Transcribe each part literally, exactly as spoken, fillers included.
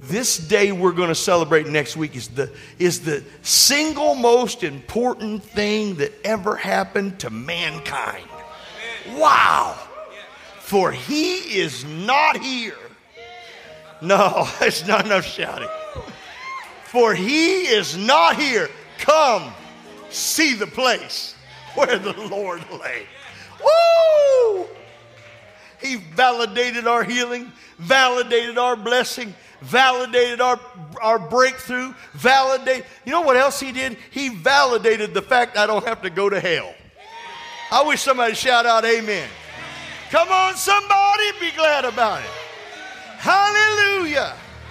this day we're going to celebrate next week is the, is the single most important thing that ever happened to mankind. Wow. For he is not here. No, it's not enough shouting. For he is not here. Come, see the place where the Lord lay. Woo! He validated our healing, validated our blessing, validated our, our breakthrough, validate. You know what else he did? He validated the fact I don't have to go to hell. I wish somebody shout out amen. Come on, somebody, be glad about it. Hallelujah.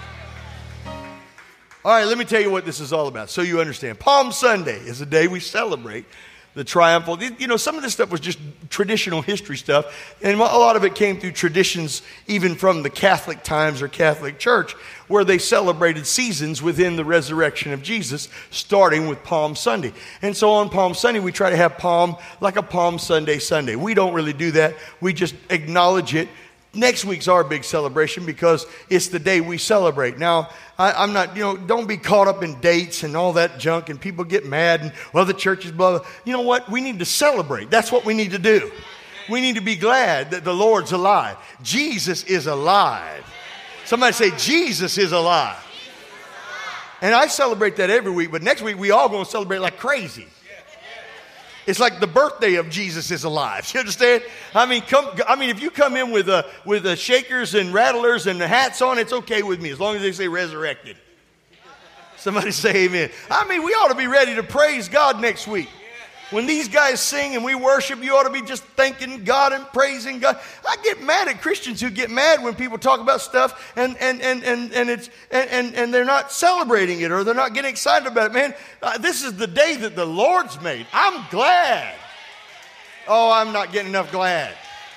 All right, let me tell you what this is all about so you understand. Palm Sunday is the day we celebrate the triumphal. You know, some of this stuff was just traditional history stuff, and a lot of it came through traditions even from the Catholic times or Catholic Church, where they celebrated seasons within the resurrection of Jesus, starting with Palm Sunday. And so on Palm Sunday, we try to have Palm like a Palm Sunday Sunday. We don't really do that. We just acknowledge it. Next week's our big celebration because it's the day we celebrate. Now, I, I'm not, you know, don't be caught up in dates and all that junk and people get mad and, well, the church is blah, blah. You know what? We need to celebrate. That's what we need to do. We need to be glad that the Lord's alive. Jesus is alive. Somebody say, Jesus is alive. And I celebrate that every week, but next week we all going to celebrate like crazy. It's like the birthday of Jesus is alive. You understand? I mean, come. I mean, if you come in with a with a shakers and rattlers and the hats on, it's okay with me as long as they say resurrected. Somebody say amen. I mean, we ought to be ready to praise God next week. When these guys sing and we worship, you ought to be just thanking God and praising God. I get mad at Christians who get mad when people talk about stuff and and and and, and it's and, and, and they're not celebrating it or they're not getting excited about it. Man, uh, this is the day that the Lord's made. I'm glad. Oh, I'm not getting enough glad.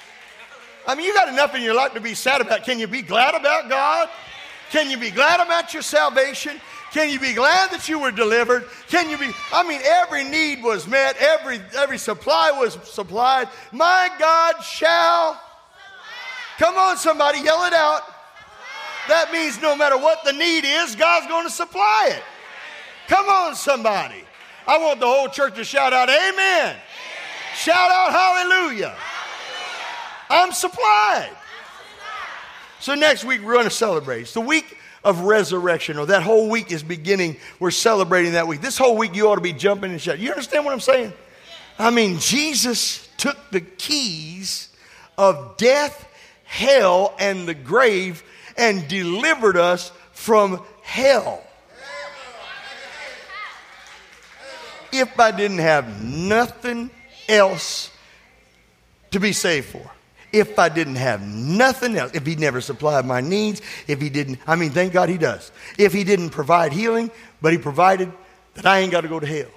I mean, you got enough in your life to be sad about. Can you be glad about God? Can you be glad about your salvation? Can you be glad that you were delivered? Can you be, I mean, every need was met. Every, every supply was supplied. My God shall. Come on, somebody, yell it out. That means no matter what the need is, God's going to supply it. Come on, somebody. I want the whole church to shout out, amen. Amen. Shout out, hallelujah. Hallelujah. I'm supplied. I'm supplied. So next week, we're going to celebrate. It's the week of resurrection, or that whole week is beginning. We're celebrating that week. This whole week you ought to be jumping and shouting. You understand what I'm saying? I mean, Jesus took the keys of death, hell, and the grave and delivered us from hell. If I didn't have nothing else to be saved for, if I didn't have nothing else, if he never supplied my needs, if he didn't, I mean, thank God he does. If he didn't provide healing, but he provided that I ain't got to go to hell.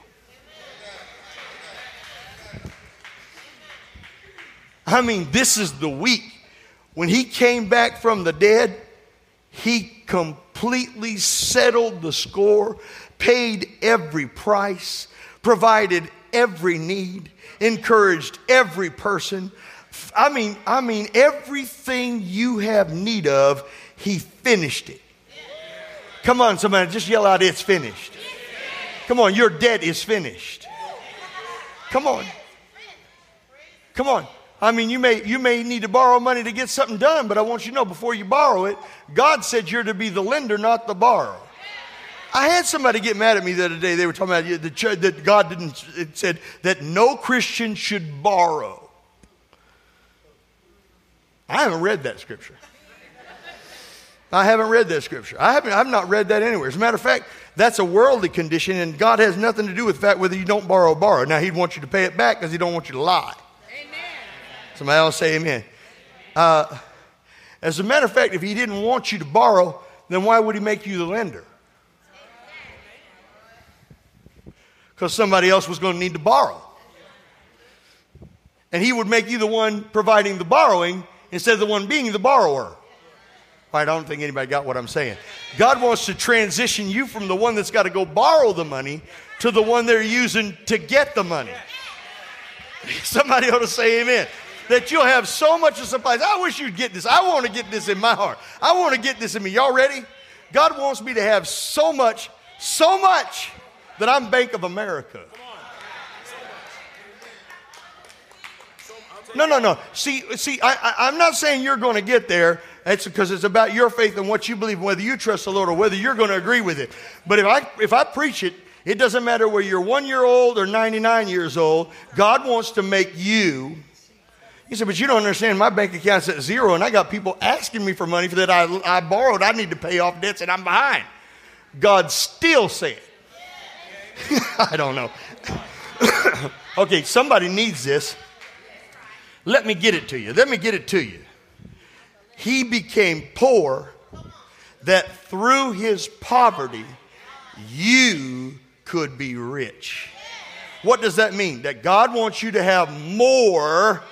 I mean, this is the week. When he came back from the dead, he completely settled the score, paid every price, provided every need, encouraged every person. I mean, I mean, everything you have need of, he finished it. Come on, somebody, just yell out, it's finished. Come on, your debt is finished. Come on. Come on. I mean, you may you may need to borrow money to get something done, but I want you to know before you borrow it, God said you're to be the lender, not the borrower. I had somebody get mad at me the other day. They were talking about the church, that God didn't, it said that no Christian should borrow. I haven't read that scripture. I haven't read that scripture. I haven't, I've not read that anywhere. As a matter of fact, that's a worldly condition, and God has nothing to do with the fact whether you don't borrow or borrow. Now, he'd want you to pay it back because he don't want you to lie. Amen. Somebody else say amen. Uh, as a matter of fact, if he didn't want you to borrow, then why would he make you the lender? Because somebody else was going to need to borrow. And he would make you the one providing the borrowing instead of the one being the borrower. All right, I don't think anybody got what I'm saying. God wants to transition you from the one that's got to go borrow the money to the one they're using to get the money. Somebody ought to say amen. That you'll have so much of supplies. I wish you'd get this. I want to get this in my heart. I want to get this in me. Y'all ready? God wants me to have so much, so much that I'm Bank of America. No, no, no. See, see, I, I, I'm not saying you're going to get there. It's because it's about your faith and what you believe, and whether you trust the Lord or whether you're going to agree with it. But if I if I preach it, it doesn't matter whether you're one year old or ninety-nine years old. God wants to make you. You say, but you don't understand. My bank account's at zero, and I got people asking me for money that I I borrowed. I need to pay off debts, and I'm behind. God still said. I don't know. Okay, somebody needs this. Let me get it to you. Let me get it to you. He became poor that through his poverty you could be rich. What does that mean? That God wants you to have more.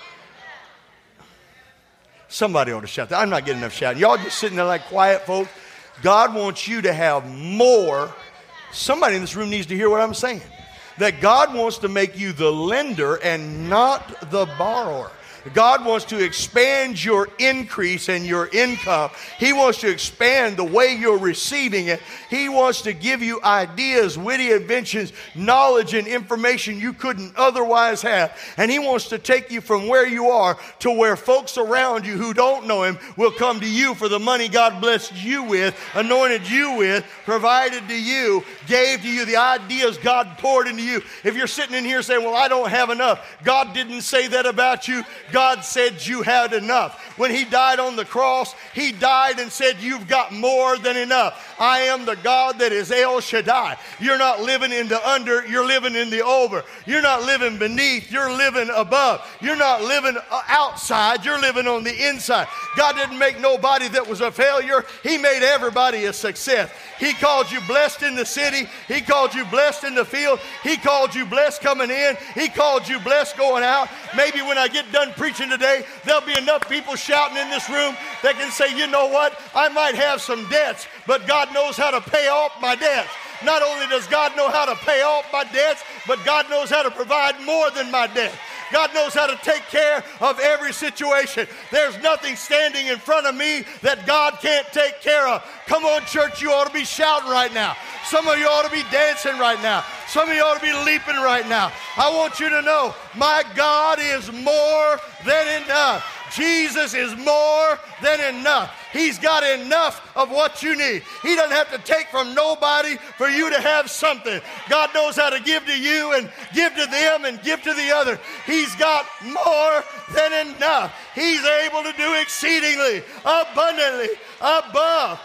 Somebody ought to shout that. I'm not getting enough shouting. Y'all just sitting there like quiet folks. God wants you to have more. Somebody in this room needs to hear what I'm saying. That God wants to make you the lender and not the borrower. God wants to expand your increase and your income. He wants to expand the way you're receiving it. He wants to give you ideas, witty inventions, knowledge, and information you couldn't otherwise have. And He wants to take you from where you are to where folks around you who don't know Him will come to you for the money God blessed you with, anointed you with, provided to you, gave to you, the ideas God poured into you. If you're sitting in here saying, well, I don't have enough, God didn't say that about you. God said you had enough. When He died on the cross, He died and said, you've got more than enough. I am the God that is El Shaddai. You're not living in the under, you're living in the over. You're not living beneath, you're living above. You're not living outside, you're living on the inside. God didn't make nobody that was a failure. He made everybody a success. He called you blessed in the city. He called you blessed in the field. He called you blessed coming in. He called you blessed going out. Maybe when I get done preaching today, there'll be enough people shouting in this room that can say, you know what? I might have some debts, but God knows how to pay off my debts. Not only does God know how to pay off my debts, but God knows how to provide more than my debt. God knows how to take care of every situation. There's nothing standing in front of me that God can't take care of. Come on, church, you ought to be shouting right now. Some of you ought to be dancing right now. Some of you ought to be leaping right now. I want you to know, my God is more than enough. Jesus is more than enough. He's got enough of what you need. He doesn't have to take from nobody for you to have something. God knows how to give to you and give to them and give to the other. He's got more than enough. He's able to do exceedingly, abundantly, above.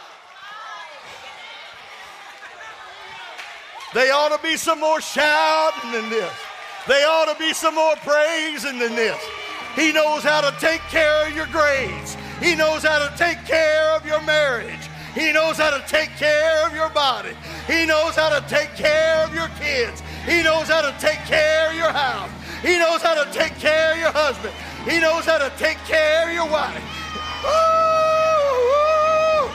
There ought to be some more shouting than this. There ought to be some more praising than this. He knows how to take care of your grades. He knows how to take care of your marriage. He knows how to take care of your body. He knows how to take care of your kids. He knows how to take care of your house. He knows how to take care of your husband. He knows how to take care of your wife. Woo!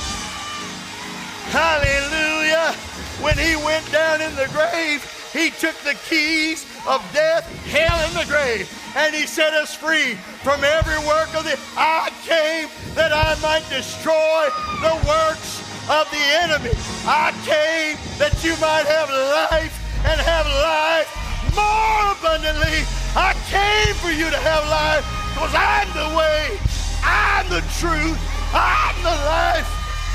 Hallelujah. When He went down in the grave, He took the keys of death, hell, and the grave, and He set us free from every work of the. I came that I might destroy the works of the enemy. I came that you might have life and have life more abundantly. I came for you to have life because I'm the way, I'm the truth, I'm the life.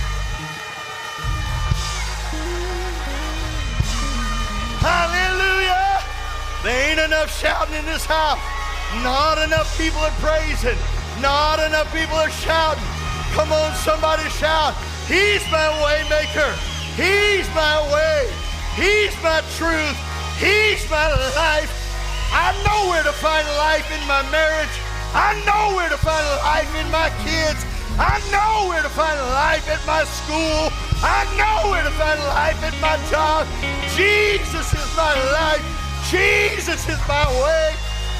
Hallelujah. There ain't enough shouting in this house. Not enough people are praising. Not enough people are shouting. Come on, somebody shout. He's my way maker. He's my way. He's my truth. He's my life. I know where to find life in my marriage. I know where to find life in my kids. I know where to find life at my school. I know where to find life at my job. Jesus is my life. Jesus is my way.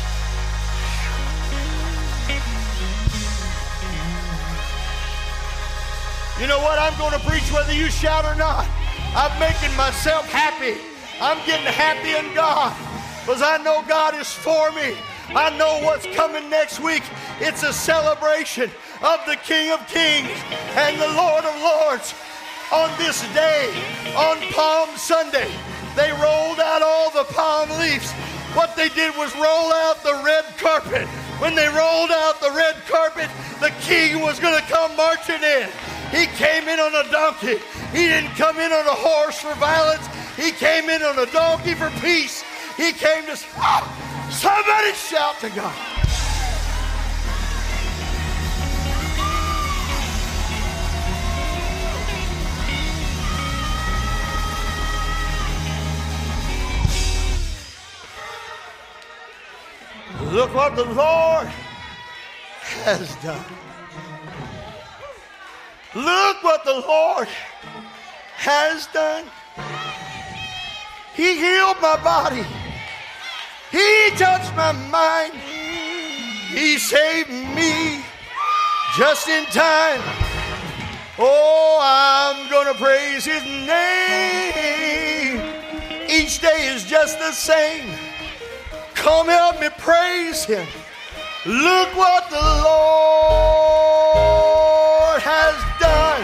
You know what? I'm going to preach whether you shout or not. I'm making myself happy. I'm getting happy in God because I know God is for me. I know what's coming next week. It's a celebration of the King of Kings and the Lord of Lords. On this day, on Palm Sunday, they rolled out all the palm leaves. What they did was roll out the red carpet. When they rolled out the red carpet, the king was going to come marching in. He came in on a donkey. He didn't come in on a horse for violence. He came in on a donkey for peace. He came to... Oh, somebody shout to God. Look what the Lord has done. Look what the Lord has done. He healed my body. He touched my mind. He saved me just in time. Oh, I'm gonna praise His name. Each day is just the same. Come help me praise Him. Look what the Lord has done.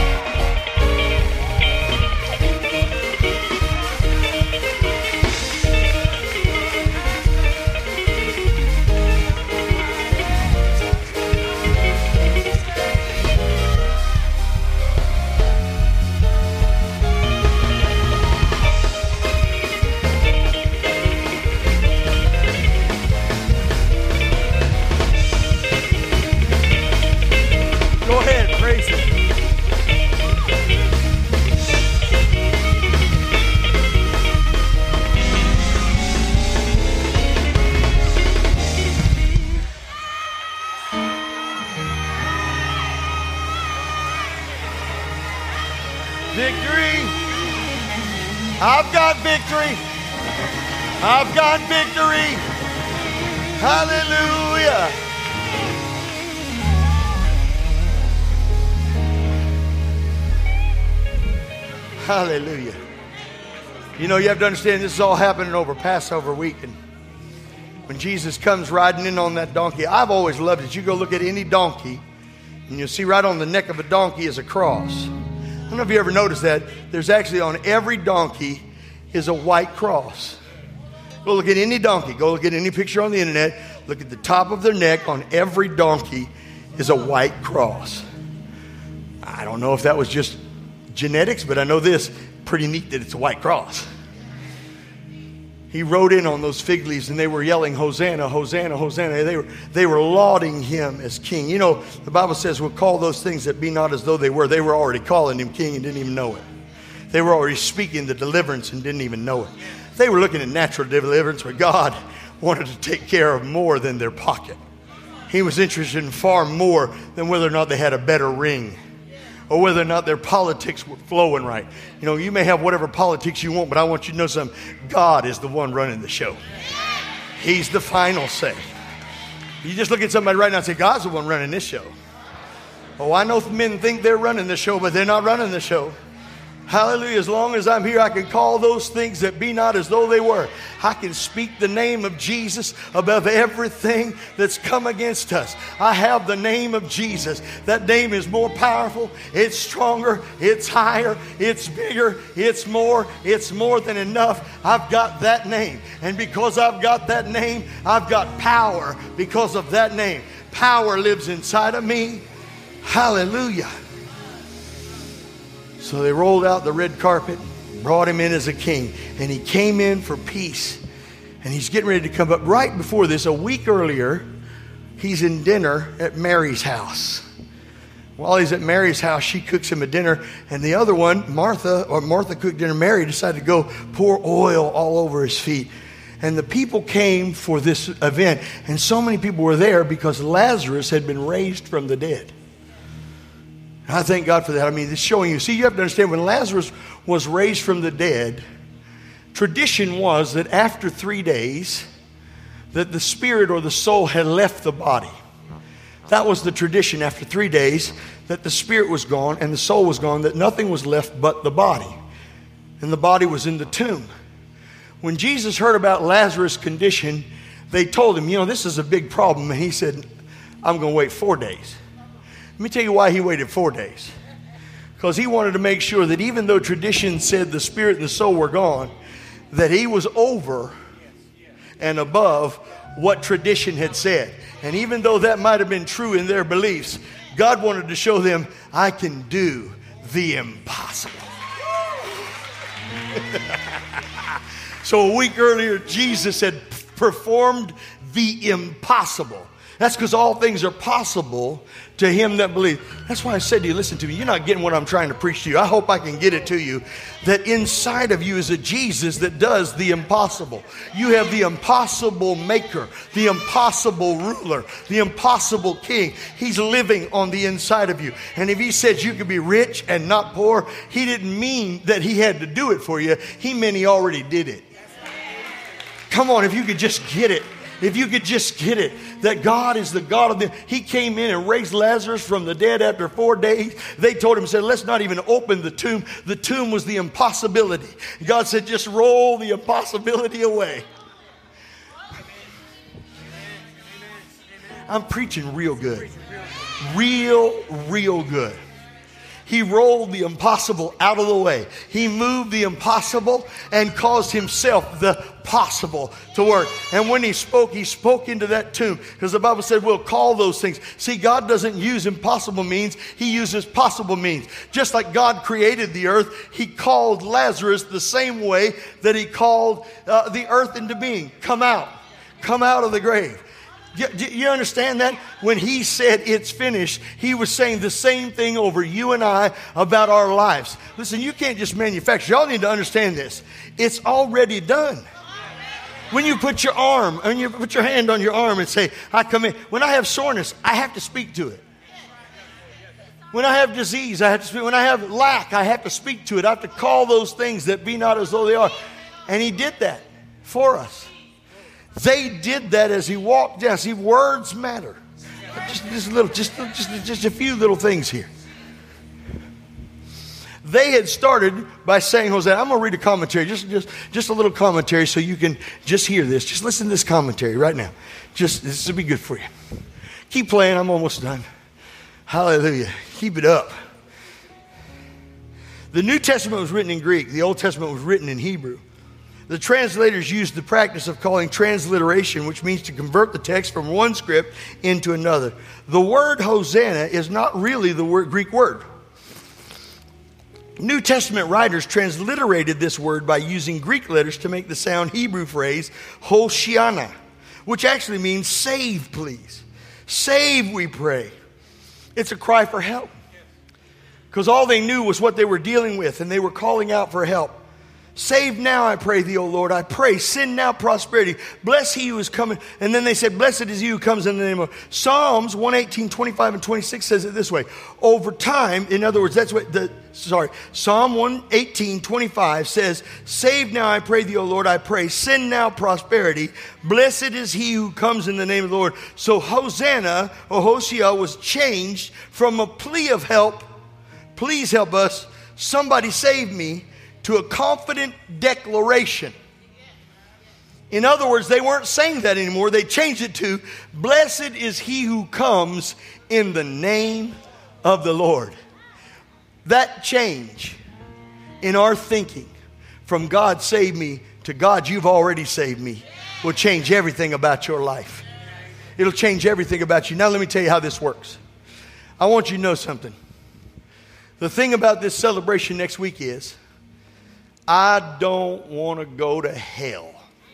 Go ahead, praise Him. Victory. I've got victory. I've got victory. Hallelujah. Hallelujah. You know, you have to understand this is all happening over Passover weekend. When Jesus comes riding in on that donkey, I've always loved it. You go look at any donkey, and you'll see right on the neck of a donkey is a cross. I don't know if you ever noticed that. There's actually on every donkey is a white cross. Go look at any donkey. Go look at any picture on the internet. Look at the top of their neck. On every donkey is a white cross. I don't know if that was just genetics, but I know this, pretty neat that it's a white cross. He rode in on those fig leaves and they were yelling, Hosanna, Hosanna, Hosanna. They were, they were lauding Him as king. You know, the Bible says we'll call those things that be not as though they were. They were already calling Him king and didn't even know it. They were already speaking the deliverance and didn't even know it. They were looking at natural deliverance, but God wanted to take care of more than their pocket. He was interested in far more than whether or not they had a better ring, or whether or not their politics were flowing right. You know, you may have whatever politics you want, but I want you to know something. God is the one running the show. He's the final say. You just look at somebody right now and say, God's the one running this show. Oh, I know men think they're running the show, but they're not running the show. Hallelujah. As long as I'm here, I can call those things that be not as though they were. I can speak the name of Jesus above everything that's come against us. I have the name of Jesus. That name is more powerful. It's stronger. It's higher. It's bigger. It's more. It's more than enough. I've got that name. And because I've got that name, I've got power because of that name. Power lives inside of me. Hallelujah. So they rolled out the red carpet, brought Him in as a king, and He came in for peace. And He's getting ready to come up. Right before this, a week earlier, He's in dinner at Mary's house. While He's at Mary's house, she cooks Him a dinner, and the other one, Martha, or Martha cooked dinner, Mary decided to go pour oil all over His feet. And the people came for this event, and so many people were there because Lazarus had been raised from the dead. I thank God for that. I mean, it's showing you. See, you have to understand, when Lazarus was raised from the dead, tradition was that after three days, that the spirit or the soul had left the body. That was the tradition after three days, that the spirit was gone and the soul was gone, that nothing was left but the body. And the body was in the tomb. When Jesus heard about Lazarus' condition, they told him, you know, this is a big problem. And he said, I'm going to wait four days. Let me tell you why he waited four days. Because he wanted to make sure that even though tradition said the spirit and the soul were gone, that he was over and above what tradition had said. And even though that might have been true in their beliefs, God wanted to show them, I can do the impossible. So a week earlier, Jesus had performed the impossible. That's because all things are possible to him that believes. That's why I said to you, listen to me, you're not getting what I'm trying to preach to you. I hope I can get it to you. That inside of you is a Jesus that does the impossible. You have the impossible maker, the impossible ruler, the impossible king. He's living on the inside of you. And if he said you could be rich and not poor, he didn't mean that he had to do it for you. He meant he already did it. Come on, if you could just get it. If you could just get it, that God is the God of the... He came in and raised Lazarus from the dead after four days. They told him, said, let's not even open the tomb. The tomb was the impossibility. God said, just roll the impossibility away. I'm preaching real good. Real, real good. He rolled the impossible out of the way. He moved the impossible and caused himself the possible to work. And when he spoke, he spoke into that tomb. Because the Bible said we'll call those things. See, God doesn't use impossible means. He uses possible means. Just like God created the earth, he called Lazarus the same way that he called uh, the earth into being. Come out. Come out of the grave. You, you understand that? When he said it's finished, he was saying the same thing over you and I about our lives. Listen, you can't just manufacture. Y'all need to understand this. It's already done. When you put your arm, when you put your hand on your arm and say, I come in. When I have soreness, I have to speak to it. When I have disease, I have to speak. When I have lack, I have to speak to it. I have to call those things that be not as though they are. And he did that for us. They did that as he walked down. See, words matter. Just, just a little, just, just, just a few little things here. They had started by saying, Hosanna. I'm going to read a commentary, just, just, just a little commentary so you can just hear this. Just listen to this commentary right now. Just, this will be good for you. Keep playing. I'm almost done. Hallelujah. Keep it up. The New Testament was written in Greek. The Old Testament was written in Hebrew. The translators used the practice of calling transliteration, which means to convert the text from one script into another. The word Hosanna is not really the word, Greek word. New Testament writers transliterated this word by using Greek letters to make the sound Hebrew phrase Hoshiana, which actually means save, please. Save, we pray. It's a cry for help. Because all they knew was what they were dealing with, and they were calling out for help. Save now, I pray thee, O Lord. I pray, send now prosperity. Bless he who is coming. And then they said, blessed is he who comes in the name of... Psalms one eighteen, twenty-five, and twenty-six says it this way. Over time, in other words, that's what the... Sorry. Psalm one eighteen, twenty-five says, save now, I pray thee, O Lord. I pray, send now prosperity. Blessed is he who comes in the name of the Lord. So Hosanna, or Hosea, was changed from a plea of help. Please help us. Somebody save me. To a confident declaration. In other words, they weren't saying that anymore. They changed it to, blessed is he who comes in the name of the Lord. That change in our thinking from God save me to God you've already saved me will change everything about your life. It'll change everything about you. Now let me tell you how this works. I want you to know something. The thing about this celebration next week is, I don't want to go to hell.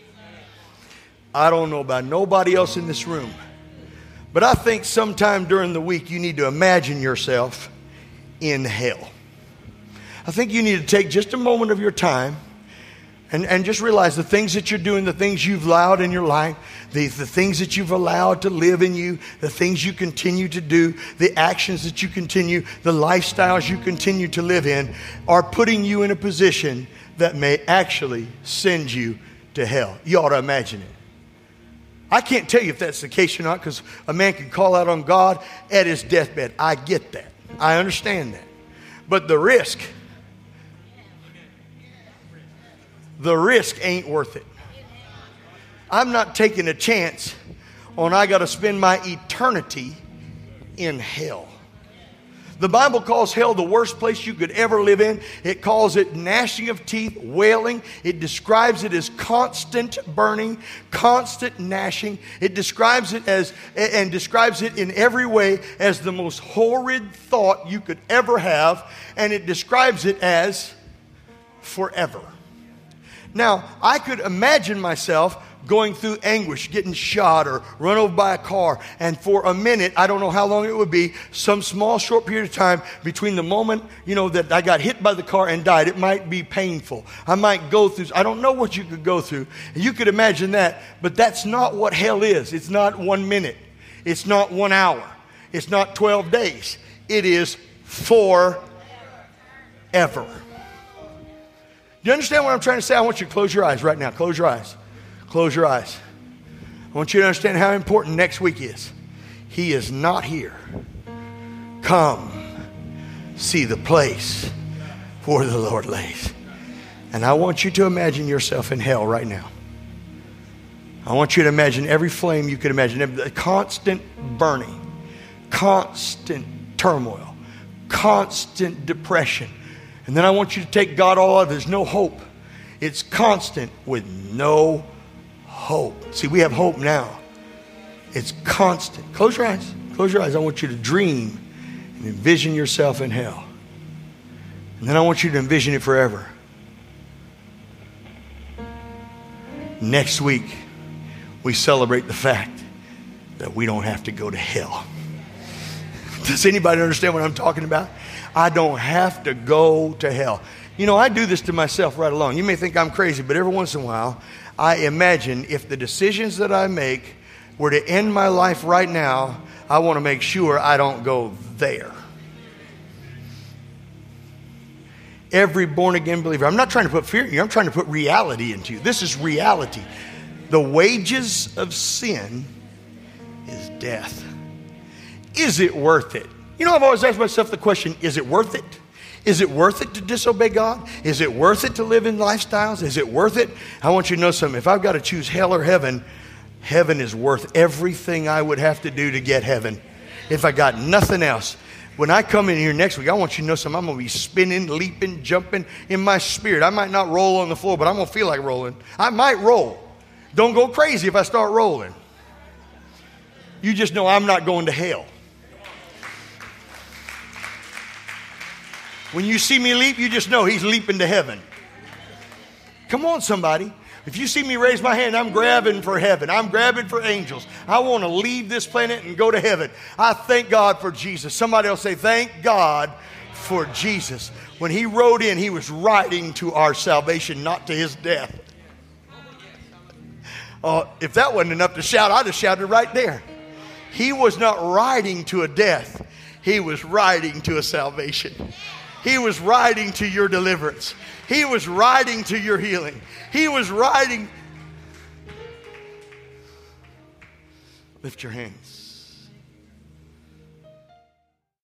I don't know about nobody else in this room. But I think sometime during the week you need to imagine yourself in hell. I think you need to take just a moment of your time and, and just realize the things that you're doing, the things you've allowed in your life, the, the things that you've allowed to live in you, the things you continue to do, the actions that you continue, the lifestyles you continue to live in are putting you in a position that may actually send you to hell. You ought to imagine it. I can't tell you if that's the case or not, because a man can call out on God at his deathbed. I get that. I understand that. But the risk, the risk ain't worth it. I'm not taking a chance on I got to spend my eternity in hell. The Bible calls hell the worst place you could ever live in. It calls it gnashing of teeth, wailing. It describes it as constant burning, constant gnashing. It describes it as, and describes it in every way as the most horrid thought you could ever have. And it describes it as forever. Now, I could imagine myself going through anguish, getting shot or run over by a car, and for a minute, I don't know how long it would be, some small short period of time between the moment, you know, that I got hit by the car and died, it might be painful. I might go through, I don't know what you could go through. You could imagine that, but that's not what hell is. It's not one minute. It's not one hour. It's not twelve days. It is forever. Do you understand what I'm trying to say? I want you to close your eyes right now. Close your eyes. Close your eyes. I want you to understand how important next week is. He is not here. Come, see the place where the Lord lays. And I want you to imagine yourself in hell right now. I want you to imagine every flame you could imagine, the constant burning, constant turmoil, constant depression. And then I want you to take God all out. There's no hope. It's constant with no hope. See, we have hope now. It's constant. Close your eyes. Close your eyes. I want you to dream and envision yourself in hell. And then I want you to envision it forever. Next week, we celebrate the fact that we don't have to go to hell. Does anybody understand what I'm talking about? I don't have to go to hell. You know, I do this to myself right along. You may think I'm crazy, but every once in a while, I imagine if the decisions that I make were to end my life right now, I want to make sure I don't go there. Every born-again believer, I'm not trying to put fear in you, I'm trying to put reality into you. This is reality. The wages of sin is death. Is it worth it? You know, I've always asked myself the question, is it worth it? Is it worth it to disobey God? Is it worth it to live in lifestyles? Is it worth it? I want you to know something. If I've got to choose hell or heaven, heaven is worth everything I would have to do to get heaven. If I got nothing else. When I come in here next week, I want you to know something. I'm going to be spinning, leaping, jumping in my spirit. I might not roll on the floor, but I'm going to feel like rolling. I might roll. Don't go crazy if I start rolling. You just know I'm not going to hell. When you see me leap, you just know he's leaping to heaven. Come on, somebody. If you see me raise my hand, I'm grabbing for heaven. I'm grabbing for angels. I want to leave this planet and go to heaven. I thank God for Jesus. Somebody else say, thank God for Jesus. When he rode in, he was riding to our salvation, not to his death. Uh, if that wasn't enough to shout, I'd have shouted right there. He was not riding to a death. He was riding to a salvation. He was riding to your deliverance. He was riding to your healing. He was riding. Lift your hands.